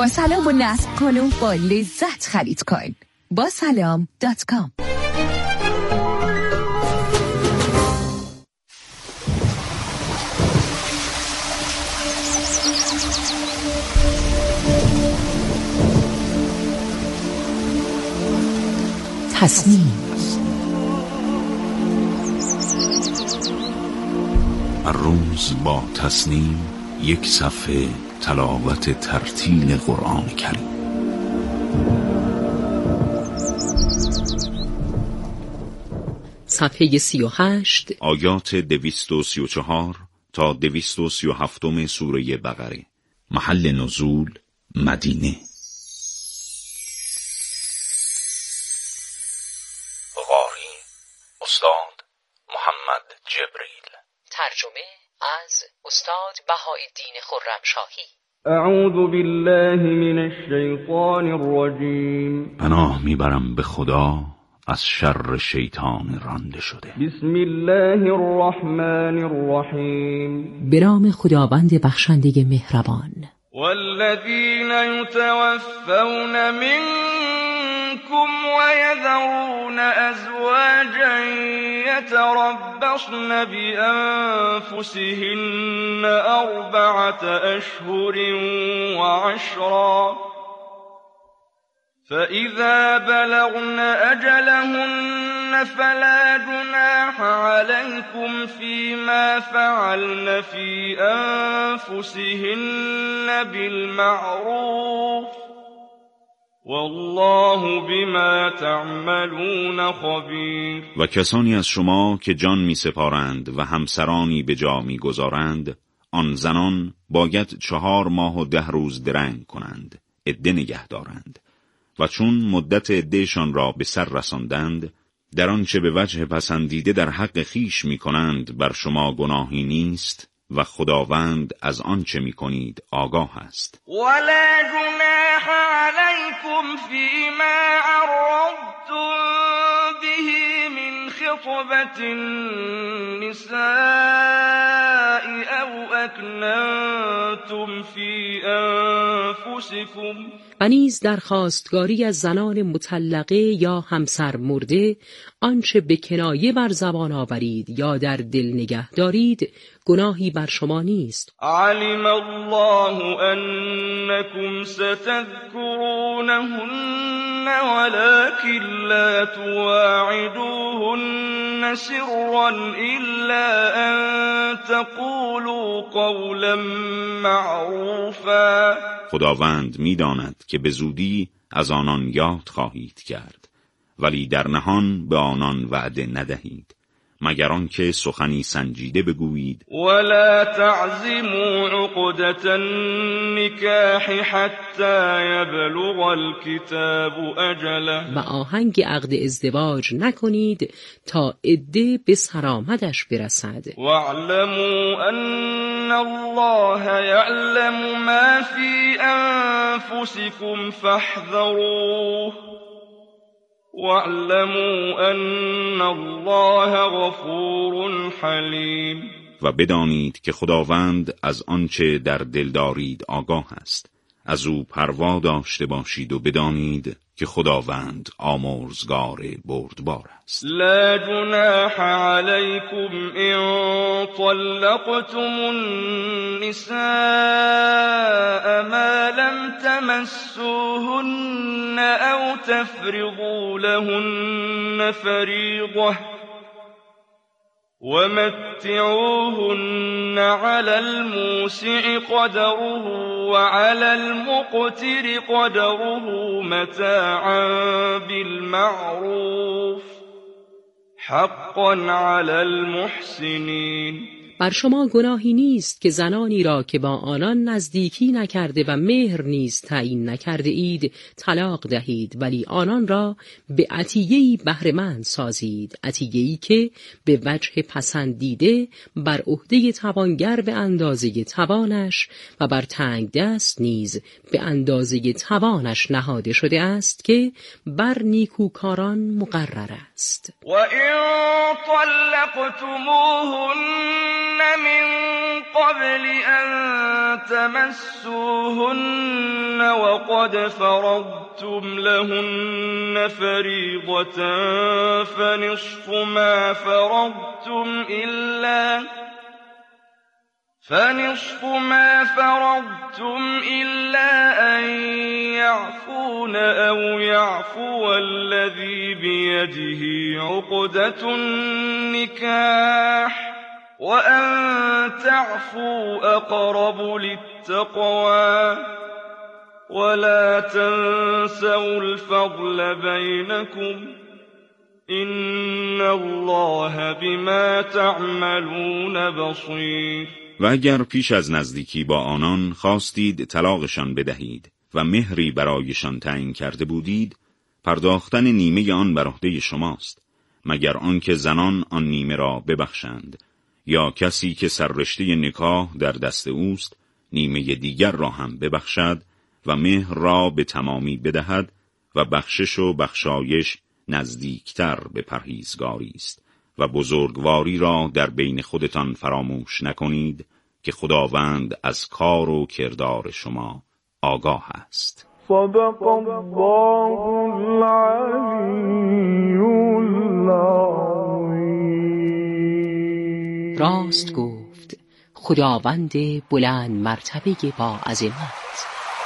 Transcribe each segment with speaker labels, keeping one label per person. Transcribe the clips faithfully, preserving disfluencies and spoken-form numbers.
Speaker 1: با سلام و نصب کن و با لذت خرید کن. با سلام دات کام.
Speaker 2: تصنیم.
Speaker 3: هر روز با تصنیم یک صفحه تلاوت ترتیل قرآن کریم.
Speaker 2: صفحه سی و هشت،
Speaker 3: آیات دویست و سی و چهار تا دویست و سی و هفتم سوره بقره. محل نزول مدینه. قاری استاد محمد جبریل.
Speaker 2: ترجمه از استاد بهاءالدین خرمشاهی.
Speaker 4: اعوذ بالله من الشیطان الرجیم.
Speaker 3: پناه میبرم به خدا از شر شیطان رانده شده.
Speaker 4: بسم الله الرحمن الرحیم.
Speaker 2: به نام خداوند بخشنده مهربان.
Speaker 4: والذین یتوفون منکم ويذرون ازواجا يتربصن بأنفسهن أربعة أشهر وعشرا فإذا بلغن أجلهن فلا جناح عليكم فيما فعلن في أنفسهن بالمعروف والله بما تعملون خبیر.
Speaker 3: و کسانی از شما که جان می سپارند و همسرانی به جا می گذارند، آن زنان باید چهار ماه و ده روز درنگ کنند، عده نگه دارند، و چون مدت عدهشان را به سر رساندند، در آنچه به وجه پسندیده در حق خیش می کنند بر شما گناهی نیست و خداوند از آنچه می کنید آگاه است.
Speaker 4: ولا جناح علیکم فیما عرضتم به من خطبة النساء او اکننتم فی انفسکم.
Speaker 2: و نیز در خواستگاری از زنان مطلقه یا همسر مرده آنچه به کنایه بر زبان آورید یا در دل نگه دارید گناهی بر شما نیست.
Speaker 4: علم الله انکم ستذکرونهن ولكن لا تواعدوهن سرا الا ان تقولوا قولا معروفا.
Speaker 3: خداوند می‌داند که به زودی از آنان یاد خواهید کرد، ولی در نهان به آنان وعده ندهید مگر آنکه سخنی سنجیده بگویید.
Speaker 4: ولا تعزموا عقدة النکاح حتی یبلغ الكتاب اجله.
Speaker 2: و آهنگ عقد ازدواج نکنید تا عده به سرآمدش برسد.
Speaker 4: واعلموا ان الله یعلم ما فی انفسکم فاحذروه واعلموا ان الله غفور حلیم.
Speaker 3: و بدانید که خداوند از آنچه در دل دارید آگاه است، از او پروا داشته باشید و بدانید که خداوند آمرزگار بردبار است.
Speaker 4: لا جناح علیکم ان طلقتم النساء ما لم تمسوهن او تفرضوا لهن فریضة ومتعوهن على الموسع قدره وعلى المقتر قدره متاعا بالمعروف حقا على المحسنین.
Speaker 2: بر شما گناهی نیست که زنانی را که با آنان نزدیکی نکرده و مهر نیز تعیین نکرده اید طلاق دهید، ولی آنان را به عطیه‌ای بهره‌مند سازید، عطیه‌ای که به وجه پسندیده بر عهده توانگر به اندازه توانش و بر تنگ دست نیز به اندازه توانش نهاده شده است که بر نیکوکاران مقرر است.
Speaker 4: و ان طلقتموهن من قبل أن تمسوهن وقد فرضتم لهن فريضة فنصف ما فرضتم إلا فنصف ما فرضتم إلا أن يعفون أو يعفو الذي بيده عقدة النكاح وأن تعفوا أقرب للتقوى ولا تنسوا الفضل بينكم إن الله بما تعملون بصير.
Speaker 3: و اگر پیش از نزدیکی با آنان خواستید طلاقشان بدهید و مهری برایشان تعیین کرده بودید، پرداختن نیمه آن بر عهده شماست، مگر آنکه زنان آن نیمه را ببخشند یا کسی که سررشته نکاح در دست اوست نیمه دیگر را هم ببخشد و مهر را به تمامی بدهد و بخشش و بخشایش نزدیکتر به پرهیزگاری است و بزرگواری را در بین خودتان فراموش نکنید که خداوند از کار و کردار شما آگاه است.
Speaker 5: صدق الله العلی العظیم.
Speaker 2: راست گفت خداوند بلند مرتبه با عظمت.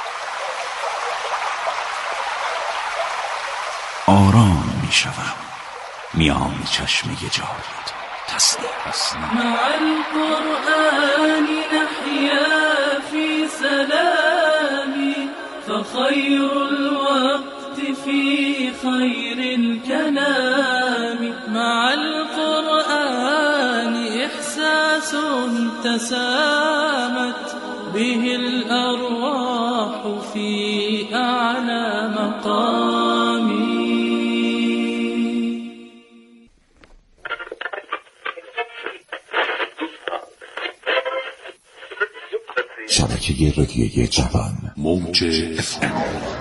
Speaker 3: آرام می شوم میان چشم جاریت تسلیم است.
Speaker 6: مع القرآن نحیا فی سلامی فخیر الوقت فی خیر الكلام. مع القرآن احساس تسامت به الأرواح فی اعلی مقامی.
Speaker 7: شبکه رادیویی جوان موج اف ام.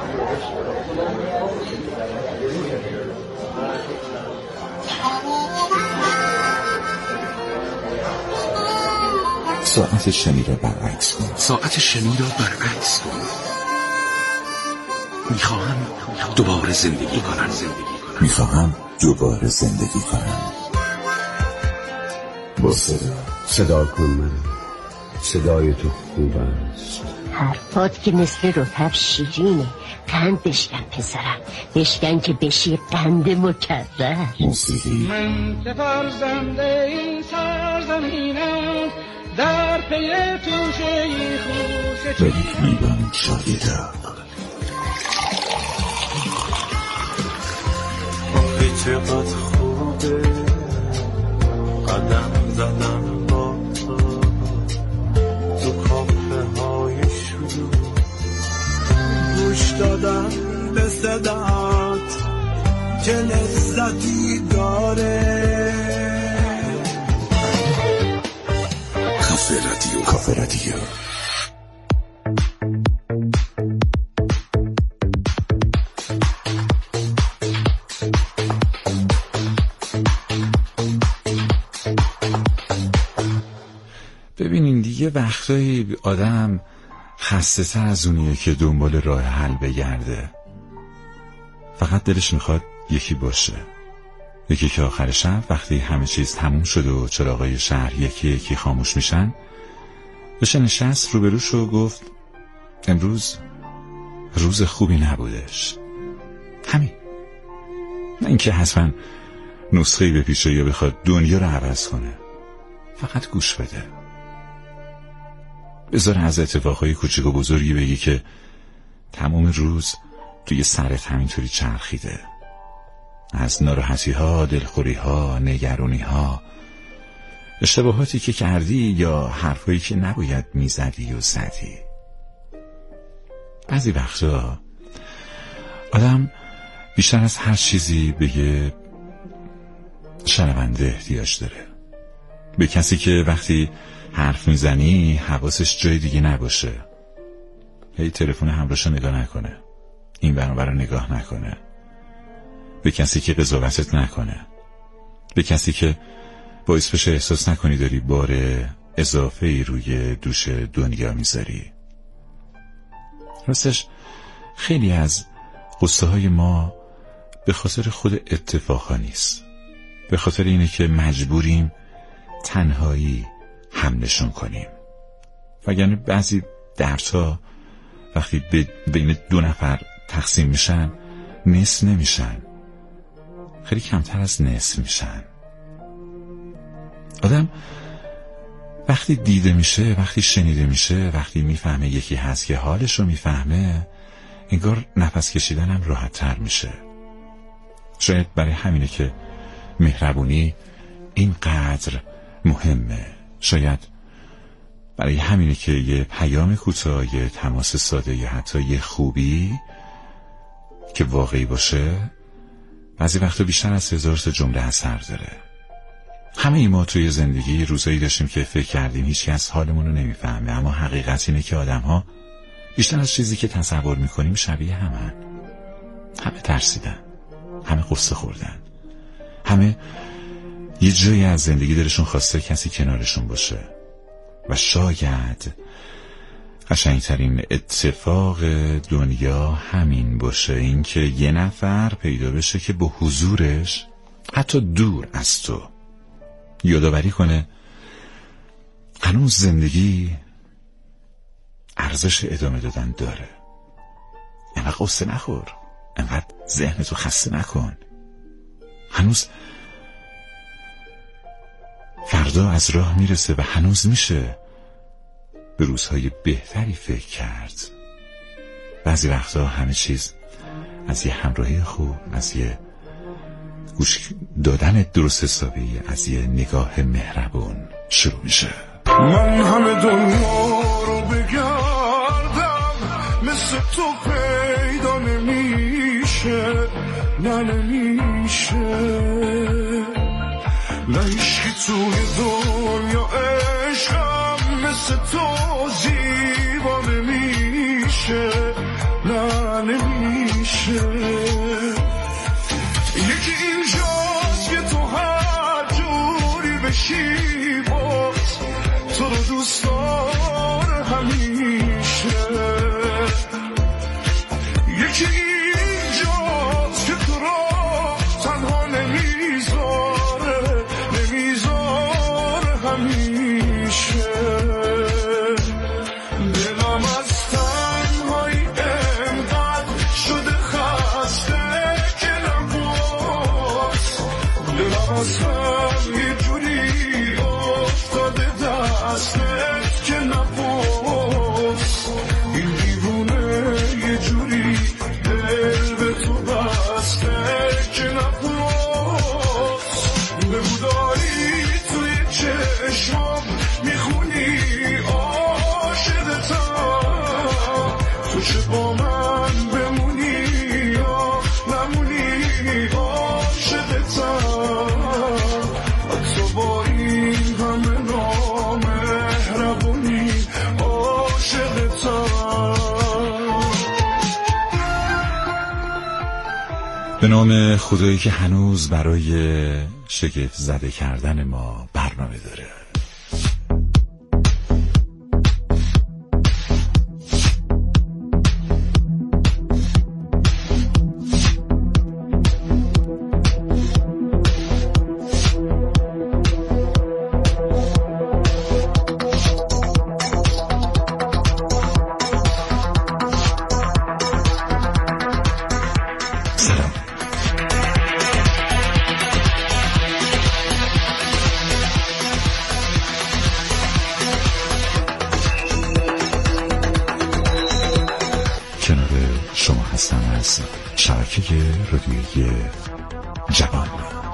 Speaker 7: ساعت شنی را برعکس کن. ساعت شنی را برعکس کن. میخواهم دوباره زندگی کنم. میخواهم دوباره زندگی کنم. با صدا
Speaker 8: صدا کن من. صدای تو خوب است.
Speaker 9: حرفات که مثل رطب شیرینه. قند بشکن پسرم، بشکن که بشی قند مکرر.
Speaker 7: موسیقی
Speaker 10: من که فرزنده این سرزمینم در پی توشه خوش
Speaker 7: و یک میبان شایدار.
Speaker 11: آخه چقدر خوبه قدم زدم با تو تو کافه های شروع، گوش دادم به صدات چه لذتی داره.
Speaker 7: کافه رادیو. کافه رادیو.
Speaker 12: ببینین دیگه وقتایی آدم خسته تر از اونیه که دنبال راه حل بگرده. فقط دلش میخواد یکی باشه، یکی که آخر شب وقتی همه چیز تموم شد و چراغای شهر یکی یکی خاموش میشن بشه نشست روبروش و گفت امروز روز خوبی نبودش. همین. نه اینکه حتما نسخه‌ای به پیشه یا بخواد دنیا رو عوض کنه، فقط گوش بده. بذار از اتفاقهای کوچیک و بزرگی بگی که تمام روز توی سرت همینطوری چرخیده، از ناراحتی ها، دلخوری ها، نگرانی ها، اشتباهاتی که کردی یا حرفایی که نباید میزدی و زدی. بعضی وقتا آدم بیشتر از هر چیزی به یه شنونده احتیاج داره، به کسی که وقتی حرف میزنی حواسش جای دیگه نباشه، هی تلفن همراهشو نگاه نکنه، این برابر رو نگاه نکنه، به کسی که قضاوتت نکنه، به کسی که باعث بشه احساس نکنی داری بار اضافه ای روی دوش دنیا میذاری. راستش خیلی از قصه های ما به خاطر خود اتفاقا نیست، به خاطر اینه که مجبوریم تنهایی حملشون کنیم. وگرنه بعضی دردها وقتی بین دو نفر تقسیم میشن نصف نمیشن، خیلی کمتر از نصف میشن. آدم وقتی دیده میشه، وقتی شنیده میشه، وقتی میفهمه یکی هست که حالش رو میفهمه، انگار نفس کشیدن هم راحت تر میشه. شاید برای همینه که مهربونی اینقدر مهمه. شاید برای همینه که یه پیام کوتاه، یه تماس ساده، یا حتی یه خوبی که واقعی باشه بعضی وقتا بیشتر از هزار تا جمله اثر داره. همه ای ما توی زندگی روزایی داشتیم که فکر کردیم هیچ کس حالمون رو نمیفهمه، اما حقیقت اینه که آدم ها بیشتر از چیزی که تصور میکنیم شبیه همن. همه ترسیدن، همه قصه خوردن، همه یه جایی از زندگی دلشون خواسته کسی کنارشون باشه. و شاید قشنگترین اتفاق دنیا همین باشه، این که یه نفر پیدا بشه که با حضورش حتی دور از تو یادآوری کنه هنوز زندگی ارزش ادامه دادن داره. اینقدر قصه نخور، اینقدر ذهنتو خسته نکن، هنوز فردا از راه میرسه و هنوز میشه به روزهای بهتری فکر کرد. بعضی وقتا همه چیز از یه همراهی خوب، از یه گوش دادن درست حسابی، از یه نگاه مهربون شروع میشه.
Speaker 11: من همه دنیا رو بگردم، مثل تو پیدا نمیشه، نه نمیشه، نه هیچکی توی دنیا عشقم مثل تو زیبا نمیشه، نه نمیشه. یکی اینجاست که تو هر جوری بشی باز تو رو دوست داره همیشه. یکی اینجاست که تو رو تنها نمیذاره، نمیذاره همیشه. دلم از تنهایی انقدر شده خسته که نباز، دلم از هم یه جوری افتاده دستت که نباز. این دیوونه یه جوری دل به تو بسته که نباز. بگو داری توی چشمام میخونی عاشقتم، تو چه با من بمونی یا نمونی عاشقتم. حتی با این همه نامهربونی عاشقتم.
Speaker 12: به نام خدایی که هنوز برای شگفت زده کردن ما برنامه داره. شبکه رادیویی جوان.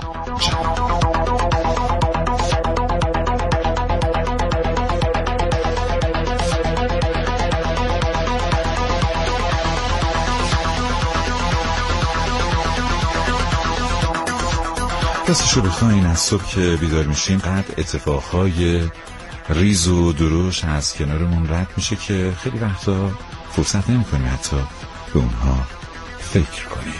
Speaker 12: راستشو بخواین از صبح که بیدار میشیم قد اتفاقهای ریز و دروش از کنارمون رد میشه که خیلی وقتا فرصت نمی‌کنیم حتی به اونها فکر کنیم.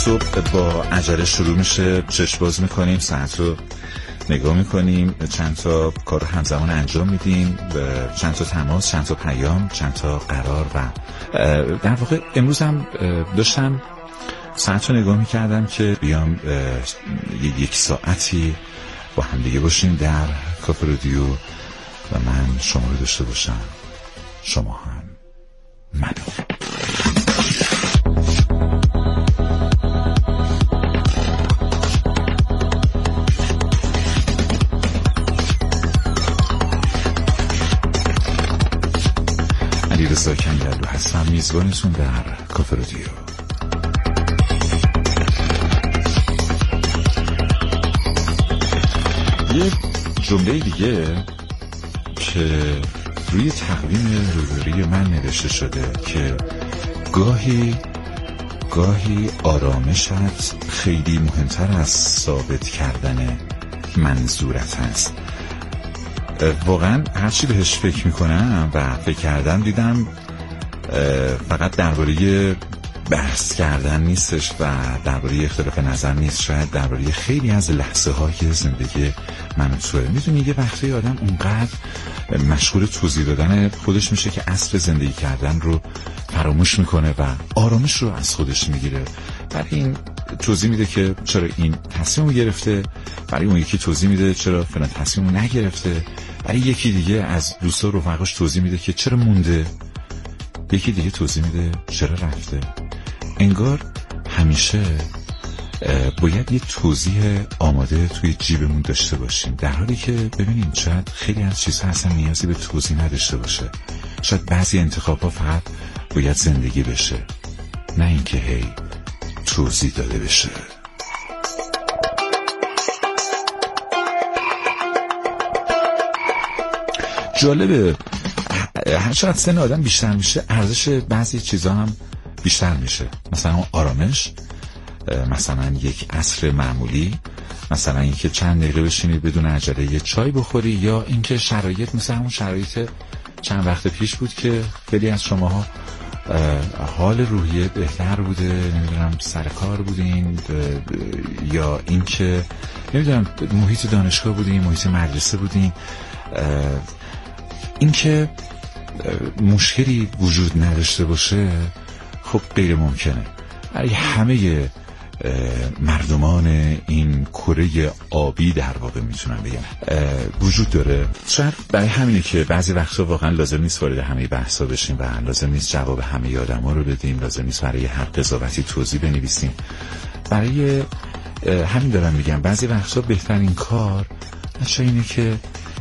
Speaker 12: صبح با عجله شروع میشه، چشم باز میکنیم، ساعت رو نگاه میکنیم، چند تا کار همزمان انجام میدیم، چند تا تماس، چند تا پیام، چند تا قرار و در واقع امروز هم داشتم ساعت رو نگاه میکردم که بیام یک ساعتی با هم دیگه باشیم در کافه رادیو و من شما رو داشته باشم، شما هم منو. علیرضا کنگرلو هستم، میزبانتون در کافه رادیو. یه جمله دیگه که روی تقویم روبروی من نوشته شده که گاهی گاهی آرامشت خیلی مهمتر از ثابت کردن منظورت است. واقعا هرچی بهش فکر میکنم و فکر کردم دیدم فقط درباره بحث کردن نیستش و درباره اختلاف نظر نیست، شاید درباره خیلی از لحظه های زندگی من و توه. میدونی یه وقتی آدم اونقدر مشغول توضیح دادن خودش میشه که اصل زندگی کردن رو فراموش میکنه و آرامش رو از خودش میگیره. برای این توضیح میده که چرا این تصمیم رو گرفته، برای اون یکی توضیح میده چرا فلان تصمیم رو نگرفته، برای یکی دیگه از دوستا و رفقاش توضیح میده که چرا مونده، یکی دیگه توضیح میده چرا رفته. انگار همیشه باید یه توضیح آماده توی جیبمون داشته باشیم، در حالی که ببینیم شاید خیلی از چیزها اصلا نیازی به توضیح نداشته باشه. شاید بعضی انتخاب‌ها فقط باید زندگی بشه، نه اینکه هی توضیح داده بشه. جالبه هر چقدر سن آدم بیشتر میشه ارزش بعضی چیزا هم بیشتر میشه. مثلا آرامش، مثلا یک عصر معمولی، مثلا اینکه چند دقیقه بشینی بدون عجله یه چای بخوری، یا اینکه شرایط مثل همون شرایط چند وقت پیش بود که خیلی از شماها حال روحیه بهتر بوده، نمیدونم سر کار بودین، یا اینکه نمیدونم محیط دانشگاه بودین، محیط مدرسه بودین. اینکه مشکلی وجود نداشته باشه خب غیر ممکنه. برای همه مردمان این کره آبی در واقع میتونم بگم وجود داره. شاید برای همینه که بعضی وقتا واقعا لازم نیست وارد همه بحثا بشیم و لازم نیست جواب همه آدما رو بدیم، لازم نیست برای هر قضاوتی توضیح بنویسیم. برای همین دارم میگم بعضی وقتا بهترین کار بچه اینه که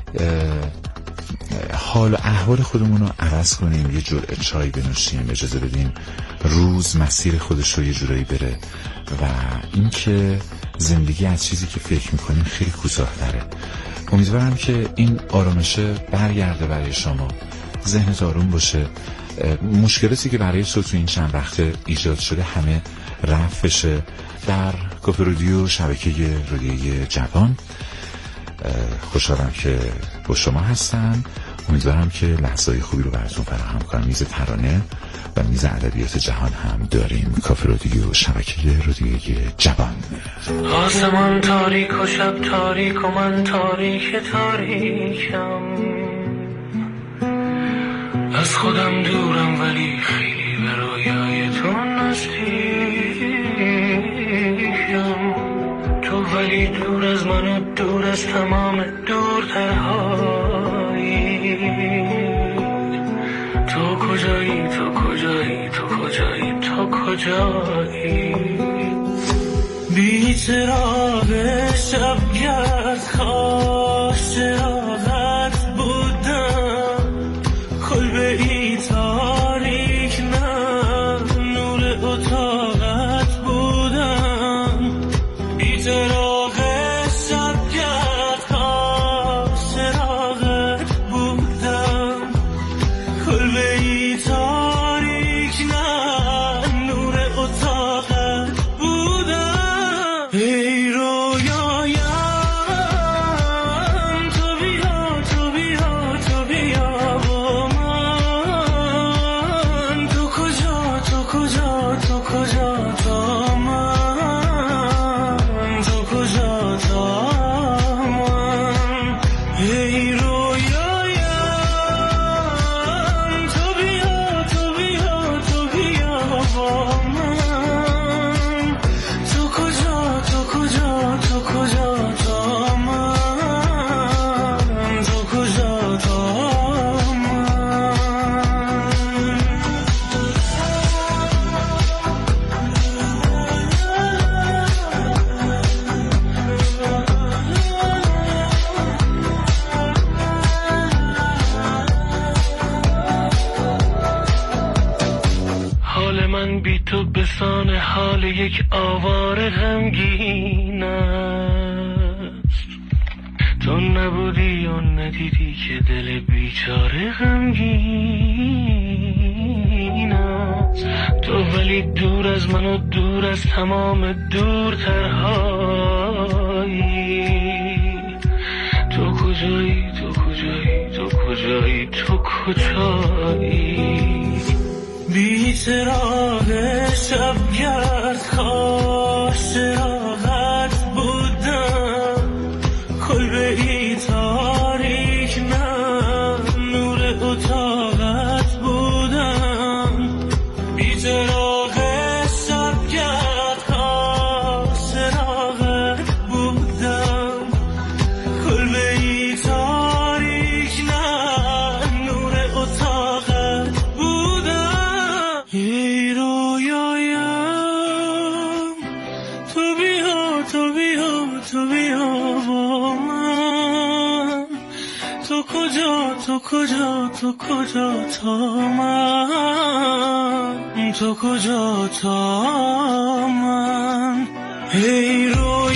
Speaker 12: حال و احوال خودمون رو عوض کنیم، یه جرعه چای بنوشیم، اجازه بدیم روز مسیر خودش رو یه جورایی بره و اینکه زندگی از چیزی که فکر میکنیم خیلی کوتاه‌تره. امیدوارم که این آرامشه برگرده برای شما، ذهنت آروم باشه، مشکلاتی که برای تو تو این چند وقت ایجاد شده همه رفع بشه. در کافه رادیو، شبکه رادیوی جوان، خوشحالم که با شما هستم. امیدوارم که لحظه‌های خوبی رو براتون فراهم کنم. میز ترانه و میز ادبیات جهان هم داریم. کافه رادیو، شبکه رادیوی جوان.
Speaker 6: آسمان تاریک و شب تاریک و من تاریک تاریکم، از خودم دورم ولی خیلی به رویای تو نزدیکم. تو ولی دور از من و دور از تمام دورترهایی. تو کجایی تو کجایی تو کجایی تو کجایی؟ بی چراغ شبگرد خواست چراغت بودم، کلبه ای تاریک نه نور اتاقت بودم. بی چراغ شبگرد خواست چراغت بودم، کلبه ای تاریک نه نور اتاقت بودم. ای رویایم حال یک آواره غمگین است. تو نبودی و ندیدی که دل بیچاره غمگین است. تو ولی دور از من و دور از تمام دورترهایی. تو کجایی تو کجایی تو کجایی تو کجایی؟ بی چراغ شبگرد کاش چراغت بودم. کلبه ای تاریک نه نور اتاقت بودم. بی چراغ شبگرد کاش چراغت بودم. کلبه ای تاریک نه نور اتاقت بودم. ای رویایم تو بیا تو بیا تو بیا با من. تو کجا تو کجا تو کجا تا من. تو کجا تا من. ای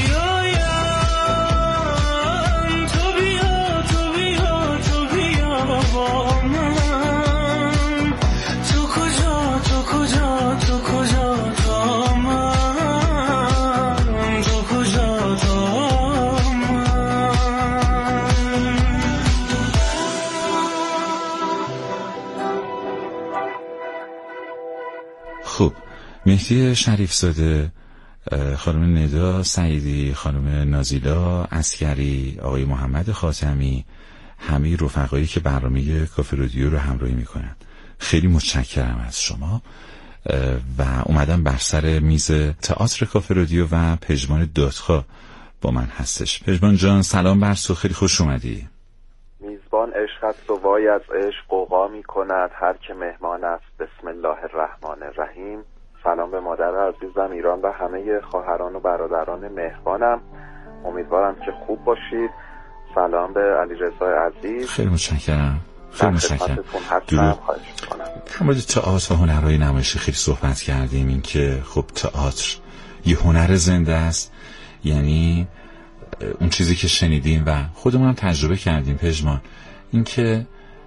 Speaker 6: رویایم تو بیا تو بیا تو بیا با من. تو کجا تو کجا تو کجا تا من. تو کجا تا
Speaker 12: خب مهدی شریفزاده، خانم ندا سعیدی، خانم نازیلا عسکری، آقای محمد خاتمی، همه رفقایی که برنامه کافه رادیو رو همراهی میکنن، خیلی متشکرم از شما. و اومدم بر سر میز تئاتر کافه رادیو و پژمان دادخواه با من هستش. پژمان جان سلام بر تو، خیلی خوش اومدی.
Speaker 13: میزبان عشق است و وای از عشق قوقا می کند هر که مهمان است. بسم الله الرحمن الرحیم. سلام به مادر عزیزم ایران و همه خواهران و برادران مهربانم. امیدوارم که خوب باشید. سلام به علیرضا عزیز.
Speaker 12: خیلی متشکرم. خیلی متشکرم. درود. در مورد تئاتر و هنرهای نمایشی خیلی صحبت کردیم. این که خب تئاتر یه هنر زنده است، یعنی اون چیزی که شنیدیم و خودمون هم تجربه کردیم پژمان، این که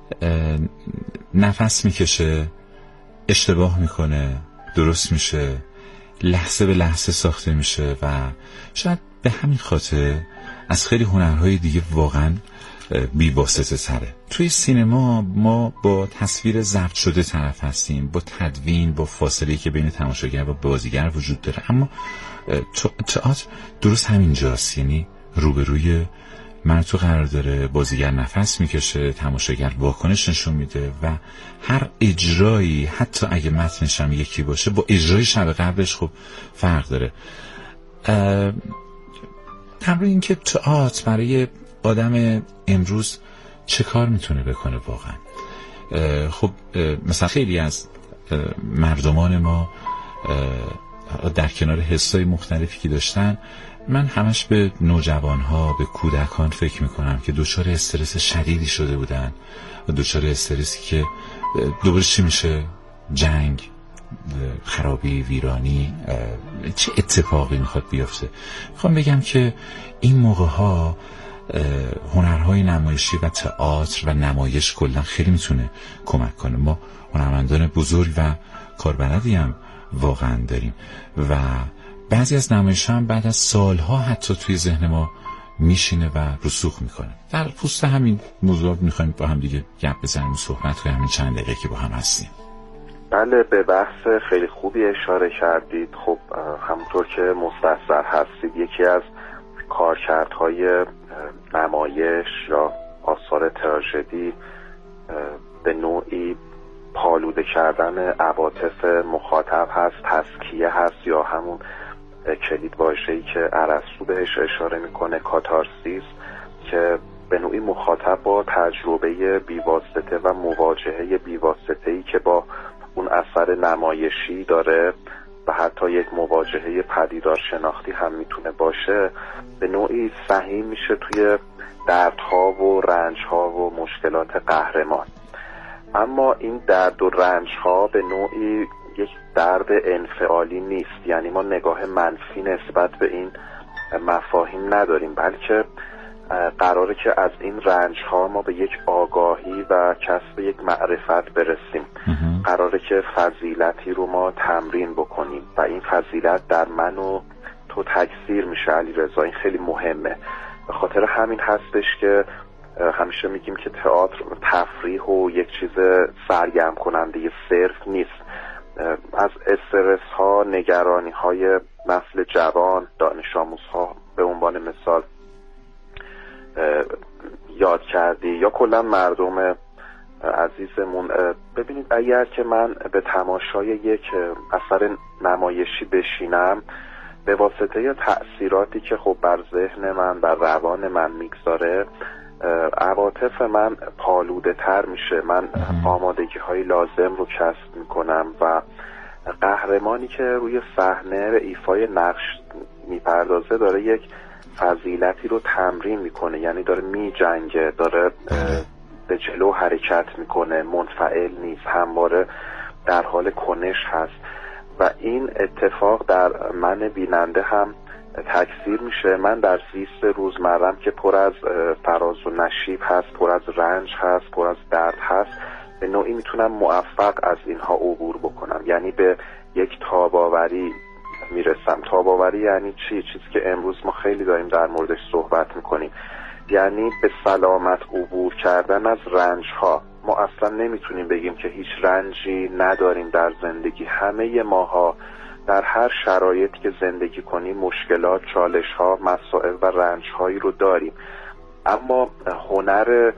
Speaker 12: نفس میکشه، اشتباه میکنه، درست میشه، لحظه به لحظه ساخته میشه و شاید به همین خاطر از خیلی هنرهای دیگه واقعا بی واسطه تره. توی سینما ما با تصویر ضبط شده طرف هستیم، با تدوین، با فاصله که بین تماشاگر و بازیگر وجود داره، اما تئاتر درست همینجاست، یعنی روبروی من تو قرار داره، بازیگر نفس میکشه، تماشاگر واکنش نشون میده و هر اجرایی حتی اگه متنش هم یکی باشه با اجرای شب قبلش خب فرق داره. تمرین این که تئاتر برای آدم امروز چه کار میتونه بکنه واقعا. خب مثلا خیلی از مردمان ما در کنار حسای مختلفی که داشتن، من همش به نوجوانها، به کودکان فکر میکنم که دچار استرس شدیدی شده بودن، دچار استرسی که دوباره چی میشه؟ جنگ، خرابی، ویرانی، چه اتفاقی میخواد بیفته. میخوام بگم که این موقع ها هنرهای نمایشی و تئاتر و نمایش کلا خیلی میتونه کمک کنه. ما هنرمندان بزرگ و کاربلدی هم واقعا داریم و بعضی از نمایش هم بعد از سالها حتی توی ذهن ما میشینه و رسوخ میکنه. در پوست همین موضوع میخوایم با هم دیگه گپ بزنیم و صحبت کنیم همین چند دقیقه که با هم هستیم.
Speaker 13: بله، به بحث خیلی خوبی اشاره کردید. خب همونطور که مستحضر هستید، یکی از کارکردهای نمایش یا آثار تراژدی به نوعی پالوده کردن عواطف مخاطب هست، تسکیه هست، یا همون کلید واژه‌ای که ارسطو بهش اشاره میکنه، کاتارسیس، که به نوعی مخاطب با تجربه بیواسطه و مواجهه بیواسطه‌ای که با اون اثر نمایشی داره و حتی یک مواجهه پدیدار شناختی هم میتونه باشه، به نوعی سهیم میشه توی دردها و رنجها و مشکلات قهرمان. اما این درد و رنجها به نوعی یک درد انفعالی نیست، یعنی ما نگاه منفی نسبت به این مفاهیم نداریم، بلکه قراره که از این رنج ها ما به یک آگاهی و کسب یک معرفت برسیم. قراره که فضیلتی رو ما تمرین بکنیم و این فضیلت در من و تو تکثیر میشه. علیرضا این خیلی مهمه، به خاطر همین هستش که همیشه میگیم که تئاتر تفریح و یک چیز سرگرم کننده صرف نیست. از استرس ها، نگرانی های نسل جوان، دانش آموز ها به عنوان مثال یاد کردی، یا کلا مردم عزیزمون. ببینید اگر که من به تماشای یک اثر نمایشی بشینم، به واسطه تأثیراتی که خب بر ذهن من، بر روان من میگذاره، عواطف من پالوده تر میشه، من آمادگی های لازم رو کسب میکنم و قهرمانی که روی صحنه به ایفای نقش میپردازه داره یک فضیلتی رو تمرین میکنه، یعنی داره میجنگه، داره به جلو حرکت میکنه، منفعل نیست، همواره در حال کنش هست و این اتفاق در من بیننده هم تکثیر میشه. من در زیست روزمرم که پر از فراز و نشیب هست، پر از رنج هست، پر از درد هست، به نوعی میتونم موفق از اینها عبور بکنم، یعنی به یک تاباوری میرسم. تاباوری یعنی چی؟ چیزی که امروز ما خیلی داریم در موردش صحبت میکنیم، یعنی به سلامت عبور کردن از رنج ها. ما اصلا نمیتونیم بگیم که هیچ رنجی نداریم در زندگی. همه ماها در هر شرایطی که زندگی کنیم مشکلات، چالش ها، مسائل و رنج هایی رو داریم، اما هنر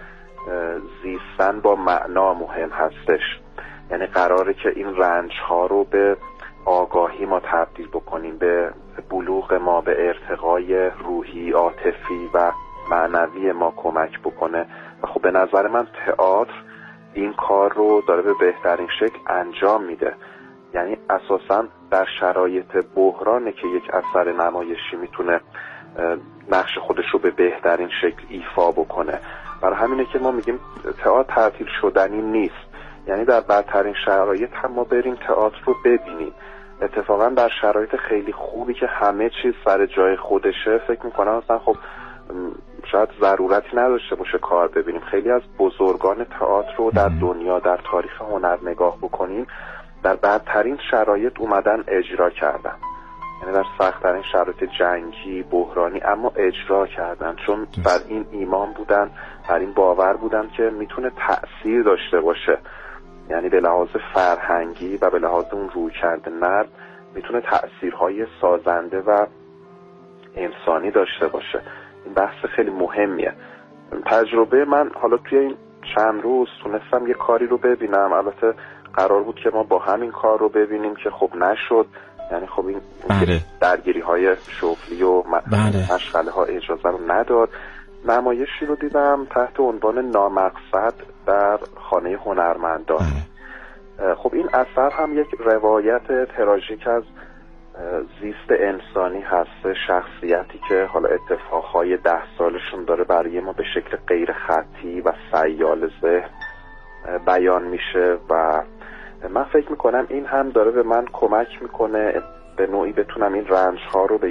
Speaker 13: زیستن با معنا مهم هستش. یعنی قراره که این رنج ها رو به آگاهی ما تبدیل بکنیم، به بلوغ ما، به ارتقای روحی، عاطفی و معنوی ما کمک بکنه. و خب به نظر من تئاتر این کار رو داره به بهترین شکل انجام میده. یعنی اساساً در شرایط بحرانه که یک اثر نمایشی میتونه نقش خودش رو به بهترین شکل ایفا بکنه. برای همینه که ما میگیم تئاتر تعطیل شدنی نیست، یعنی در بدترین شرایط هم ما بریم تئاتر رو ببینیم. اتفاقا در شرایط خیلی خوبی که همه چیز سر جای خودشه، فکر میکنم مثلا خب شاید ضرورتی نداشته باشه کار ببینیم. خیلی از بزرگان تئاتر رو در دنیا، در تاریخ هنر نگاه بکنیم، در بدترین شرایط اومدن اجرا کردن، یعنی در سخت‌ترین شرایط جنگی، بحرانی، اما اجرا کردن، چون بر این ایمان بودن، بر این باور بودن که میتونه تأثیر داشته باشه، یعنی به لحاظ فرهنگی و به لحاظ اون رویکرد نرم میتونه تأثیرهای سازنده و انسانی داشته باشه. این بحث خیلی مهمیه. تجربه من حالا توی این چند روز تونستم یه کاری رو ببینم، البته قرار بود که ما با همین کار رو ببینیم که خب نشد، یعنی خب این
Speaker 12: بله.
Speaker 13: درگیری های شغلی و
Speaker 12: بله.
Speaker 13: مشغله ها اجازه رو نداد. نمایشی رو دیدم تحت عنوان نامقصد در خانه هنرمندان. بله. خب این اثر هم یک روایت تراژیک از زیست انسانی هست، شخصیتی که حالا اتفاقهای ده سالشون داره برای ما به شکل غیر خطی و سیال ذهن بیان میشه و من فکر میکنم این هم داره به من کمک میکنه به نوعی بتونم این رنج ها رو به